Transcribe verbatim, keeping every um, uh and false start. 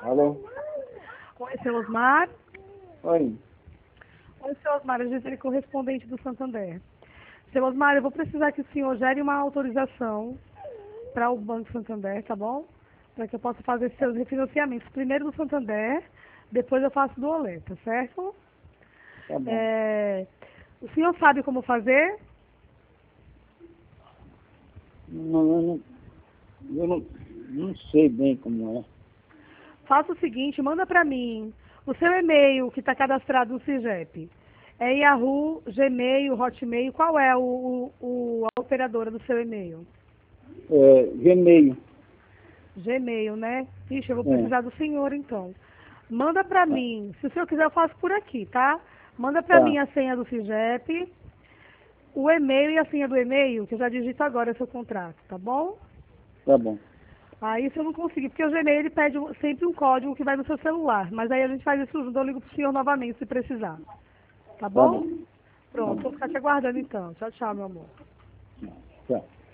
Alô? Oi, seu Osmar. Oi. Oi, seu Osmar, a gente é correspondente do Santander. Seu Osmar, eu vou precisar que o senhor gere uma autorização para o Banco Santander, tá bom? Para que eu possa fazer seus refinanciamentos. Primeiro do Santander, depois eu faço do Olé, tá certo? Tá bom. É, o senhor sabe como fazer? Não, eu não, eu não, não sei bem como é. Faça o seguinte, manda para mim o seu e-mail que está cadastrado no CIGEP. É Yahoo, Gmail, Hotmail, qual é o, o, o- a operadora do seu e-mail? É, Gmail. Gmail, né? Ixi, eu vou É. precisar do senhor então. Manda para Tá. mim, se o senhor quiser eu faço por aqui, tá? Manda para Tá. mim a senha do CIGEP, o e-mail e a senha do e-mail, que eu já digito agora seu contrato, tá bom? Tá bom. Aí se eu não conseguir, porque o Gmail ele pede um- sempre um código que vai no seu celular, mas aí a gente faz isso junto, eu ligo pro senhor novamente se precisar. Tá Tá bom? bom. Tá Pronto, vou bom. ficar te aguardando então. Tchau, tchau, meu amor. Tchau.